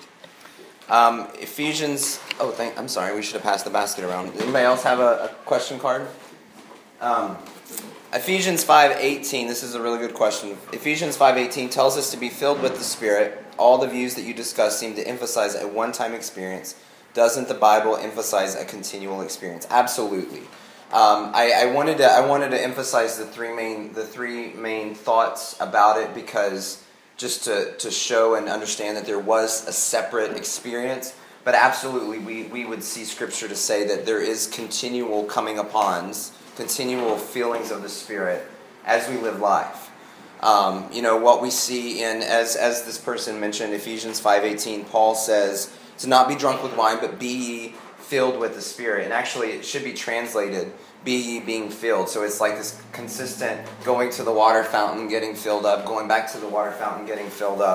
Um, Ephesians, oh, thank, I'm sorry, we should have passed the basket around. Anybody else have a, a question card? Um, Ephesians five eighteen, this is a really good question. Ephesians five eighteen tells us to be filled with the Spirit. All the views that you discuss seem to emphasize a one-time experience. Doesn't the Bible emphasize a continual experience? Absolutely. Um, I, I wanted to I wanted to emphasize the three main the three main thoughts about it, because just to, to show and understand that there was a separate experience. But absolutely, we, we would see Scripture to say that there is continual coming upons, continual feelings of the Spirit as we live life. Um, you know, what we see in, as as this person mentioned, Ephesians five eighteen, Paul says, to not be drunk with wine, but be ye filled with the Spirit. And actually, it should be translated, be ye being filled. So it's like this consistent going to the water fountain, getting filled up, going back to the water fountain, getting filled up.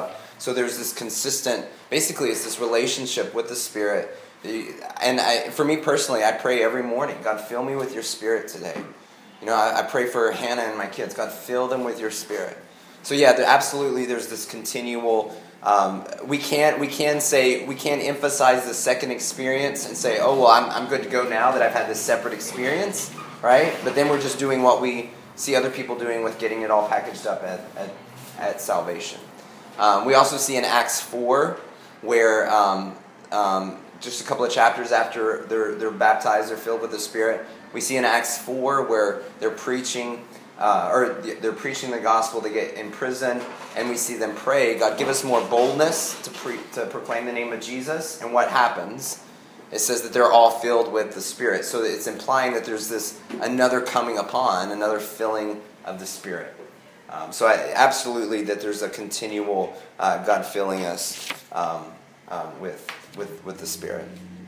So there's this consistent, basically it's this relationship with the Spirit. And I, for me personally, I pray every morning, God, fill me with your Spirit today. You know, I, I pray for Hannah and my kids, God, fill them with your Spirit. So yeah, there, absolutely there's this continual, um, we can't we can say, we can't emphasize the second experience and say, oh, well, I'm, I'm good to go now that I've had this separate experience, right? But then we're just doing what we see other people doing with getting it all packaged up at, at, at salvation. Um, we also see in Acts four where um, um, just a couple of chapters after they're, they're baptized, they're filled with the Spirit, we see in Acts four where they're preaching, uh, or they're preaching the gospel, they get in prison, and we see them pray, God, give us more boldness to, pre- to proclaim the name of Jesus. And what happens? It says that they're all filled with the Spirit. So it's implying that there's this another coming upon, another filling of the Spirit. Um, so I, absolutely that there's a continual uh, God filling us um, um, with, with, with the Spirit.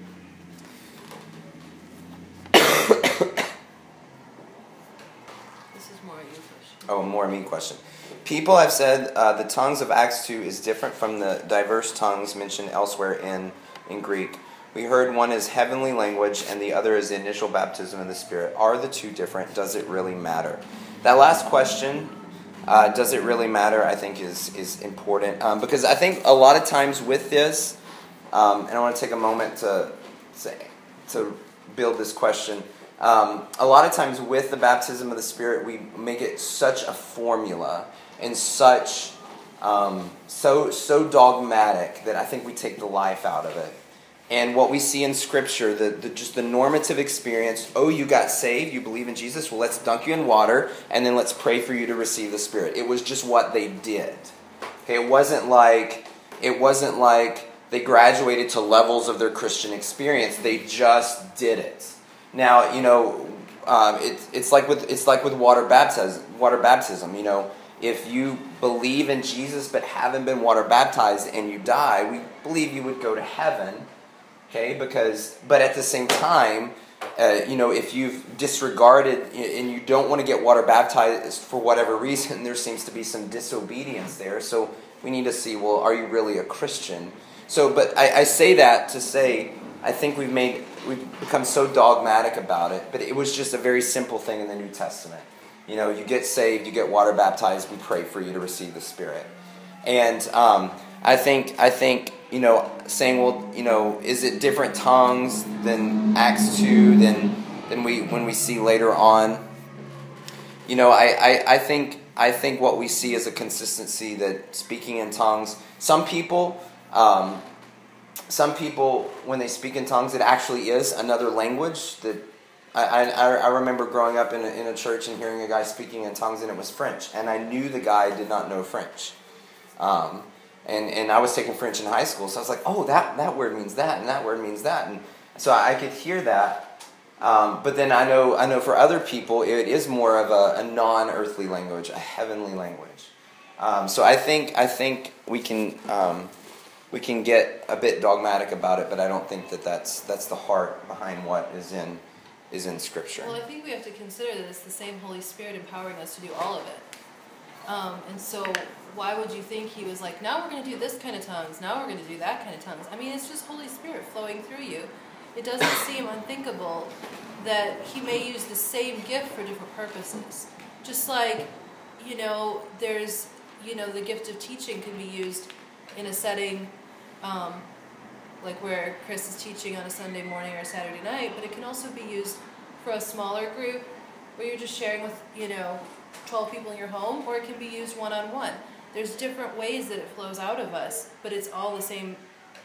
This is more a you question. Oh, more me question. People have said uh, the tongues of Acts two is different from the diverse tongues mentioned elsewhere in, in Greek. We heard one is heavenly language and the other is the initial baptism of the Spirit. Are the two different? Does it really matter? That last question, uh, does it really matter, I think is, is important. Um, because I think a lot of times with this, um, and I want to take a moment to, to, to build this question. Um, a lot of times with the baptism of the Spirit, we make it such a formula and such um, so so dogmatic that I think we take the life out of it. And what we see in Scripture, the, the just the normative experience, oh, you got saved, you believe in Jesus, well, let's dunk you in water, and then let's pray for you to receive the Spirit. It was just what they did. Okay, it wasn't like it wasn't like they graduated to levels of their Christian experience. They just did it. Now, you know, um, it, it's like with it's like with water baptism. Water baptism, you know, if you believe in Jesus but haven't been water baptized and you die, we believe you would go to heaven. Okay, because but at the same time, uh, you know, if you've disregarded and you don't want to get water baptized for whatever reason, there seems to be some disobedience there. So we need to see, well, are you really a Christian? So, but I, I say that to say, I think we've made we've become so dogmatic about it, but it was just a very simple thing in the New Testament. You know, you get saved, you get water baptized, we pray for you to receive the Spirit. And um, I think I think you know, saying, well, you know, is it different tongues than Acts two than than we when we see later on? You know, I, I, I think I think what we see is a consistency that speaking in tongues. Some people. Um, Some people, when they speak in tongues, it actually is another language. That I, I, I remember growing up in a, in a church and hearing a guy speaking in tongues, and it was French. And I knew the guy did not know French. Um, and, and I was taking French in high school, so I was like, oh, that, that word means that, and that word means that. And so I could hear that. Um, but then I know I know for other people, it is more of a, a non-earthly language, a heavenly language. Um, so I think I think we can... Um, We can get a bit dogmatic about it, but I don't think that that's that's the heart behind what is in is in Scripture. Well, I think we have to consider that it's the same Holy Spirit empowering us to do all of it. Um, and so, why would you think He was like, now we're going to do this kind of tongues, now we're going to do that kind of tongues? I mean, it's just Holy Spirit flowing through you. It doesn't seem unthinkable that He may use the same gift for different purposes. Just like, you know, there's, you know, the gift of teaching can be used in a setting. Um, like where Chris is teaching on a Sunday morning or a Saturday night, but it can also be used for a smaller group where you're just sharing with, you know, twelve people in your home, or it can be used one-on-one. There's different ways that it flows out of us, but it's all the same,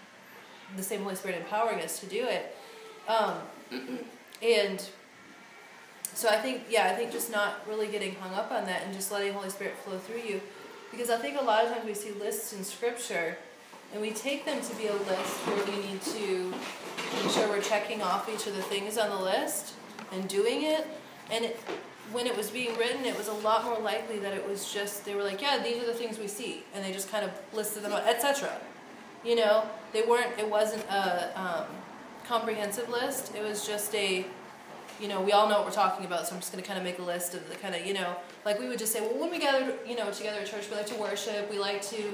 the same Holy Spirit empowering us to do it. Um, and so I think, yeah, I think just not really getting hung up on that and just letting Holy Spirit flow through you, because I think a lot of times we see lists in Scripture and we take them to be a list where we need to make sure we're checking off each of the things on the list and doing it. And it, when it was being written, it was a lot more likely that it was just, they were like, yeah, these are the things we see. And they just kind of listed them out, et cetera. You know, they weren't, it wasn't a um, comprehensive list. It was just a, you know, we all know what we're talking about, so I'm just going to kind of make a list of the kind of, you know, like we would just say, well, when we gather, you know, together at church, we like to worship, we like to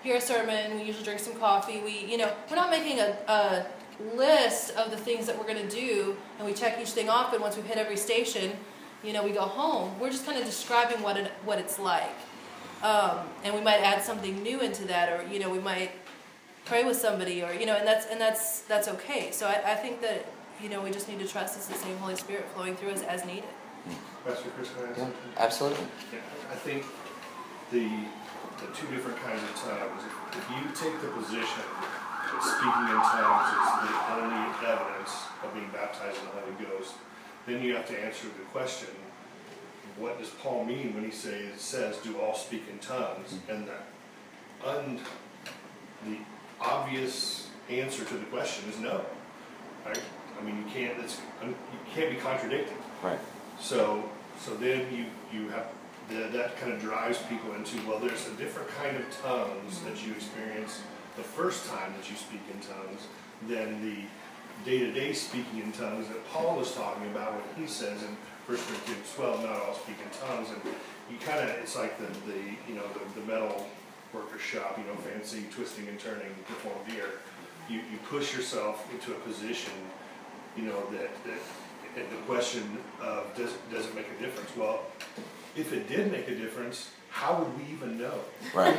hear a sermon, we usually drink some coffee. We, you know, we're not making a, a list of the things that we're going to do, and we check each thing off, and once we've hit every station, you know, we go home. We're just kind of describing what it, what it's like. Um, and we might add something new into that, or, you know, we might pray with somebody, or, you know, and that's and that's that's okay. So I, I think that, you know, we just need to trust it's the same Holy Spirit flowing through us as needed. Pastor Chris, can I ask Yeah, something? absolutely. Yeah, I think the the two different kinds of tongues, if, if you take the position that speaking in tongues is the only evidence of being baptized in the Holy Ghost, then you have to answer the question, what does Paul mean when he say, says, do all speak in tongues? And the, un, the obvious answer to the question is no. Right? I mean, you can't, it's, you can't be contradicting. Right. So, so then you, you have, the, that kind of drives people into, well, there's a different kind of tongues that you experience the first time that you speak in tongues than the day-to-day speaking in tongues that Paul is talking about when he says in First Corinthians twelve, not all speak in tongues. And you kind of, it's like the, the you know, the, the metal worker shop, you know, fancy twisting and turning performed here. You, you push yourself into a position, you know, that, that and the question of does, does it make a difference? Well, if it did make a difference, how would we even know? Right.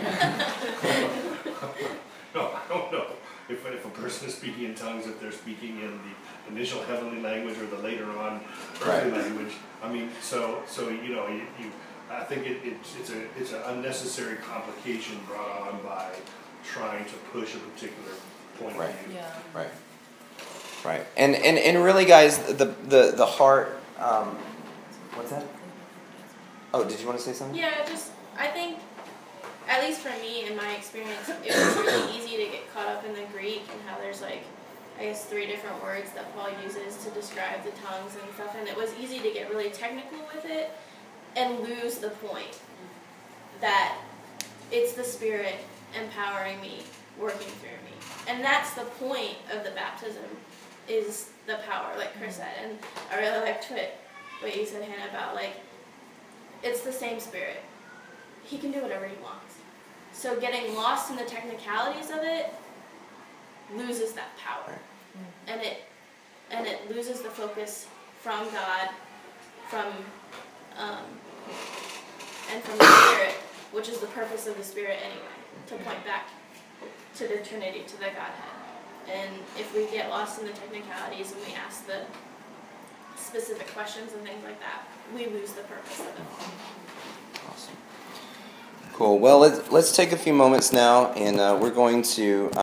No, I don't know. If, if a person is speaking in tongues, if they're speaking in the initial heavenly language or the later on earthly Right. language. I mean, so so you know, you, you I think it, it, it's a it's an unnecessary complication brought on by trying to push a particular point Right. of view. Yeah. Right. Right. And and, and really, guys, the the the heart. Um, what's that? Oh, did you want to say something? Yeah, just I think, at least for me in my experience, it was really easy to get caught up in the Greek and how there's like, I guess, three different words that Paul uses to describe the tongues and stuff, and it was easy to get really technical with it and lose the point that it's the Spirit empowering me, working through me. And that's the point of the baptism, is the power, like Chris said. And I really liked what, what you said, Hannah, about like, it's the same Spirit. He can do whatever he wants. So getting lost in the technicalities of it loses that power. Right. And it and it loses the focus from God, from um, and from the Spirit, which is the purpose of the Spirit anyway, to point back to the Trinity, to the Godhead. And if we get lost in the technicalities and we ask the specific questions and things like that, we lose the purpose of it all. Awesome. Cool. Well, let's let's take a few moments now, and uh, we're going to.